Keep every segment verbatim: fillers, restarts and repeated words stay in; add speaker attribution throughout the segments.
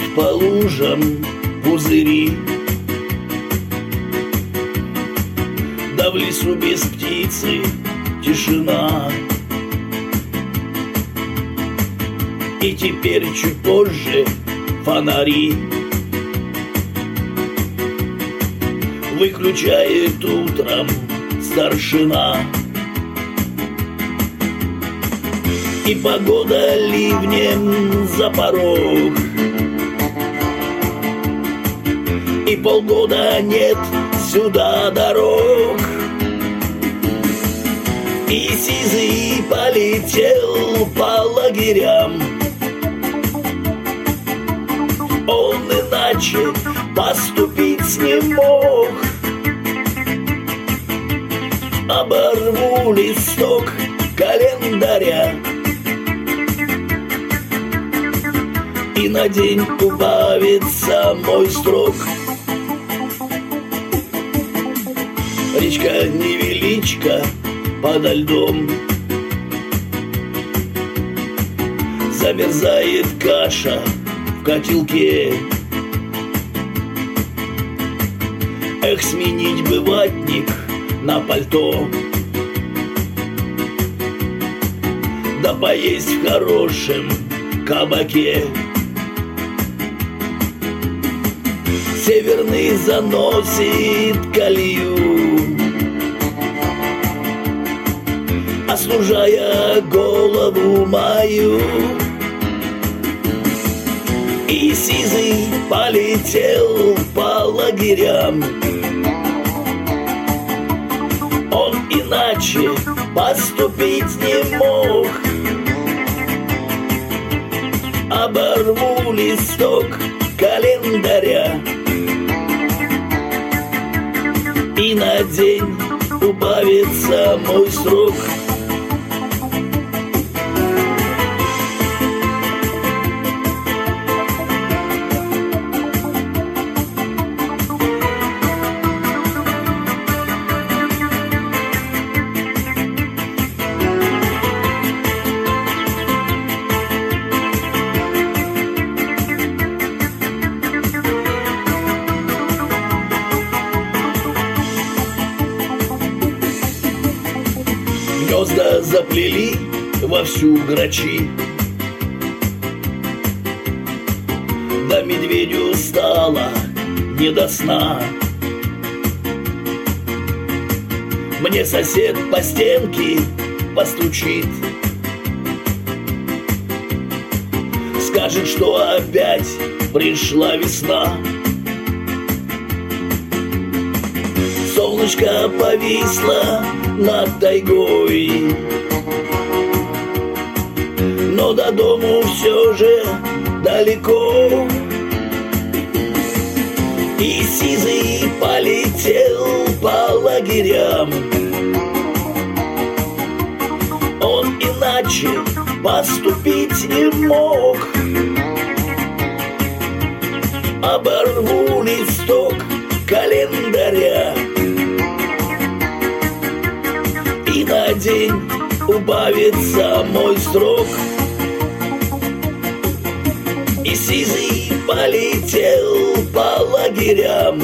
Speaker 1: по лужам пузыри. Да в лесу без птицы тишина. И теперь чуть позже фонари выключает утром старшина. И погода ливнем за порог, и полгода нет сюда дорог. И сизый полетел по лагерям. Он иначе поступить не мог. Оборву листок календаря, и на день убавится мой срок. Речка невеличка подо льдом, замерзает каша в котелке. Эх, сменить бы ватник на пальто, да поесть в хорошем кабаке. Северный заносит колею, остужая голову мою. И сизый полетел по лагерям. Он иначе поступить не мог. Оборву листок календаря, и на день убавится мой срок. Гнезда заплели вовсю грачи, да медведю стало не до сна. Мне сосед по стенке постучит, скажет, что опять пришла весна. Солнышко повисло над тайгой, но до дому все же далеко. И сизый полетел по лагерям. Он иначе поступить не мог. Оборву листок календаря, и на день убавится мой срок. И сизый полетел по лагерям.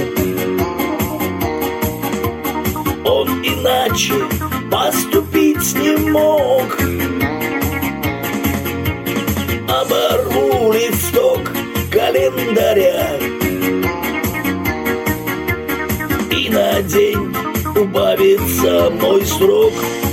Speaker 1: Он иначе поступить не мог. Оборву листок календаря, и на день убавится мой срок.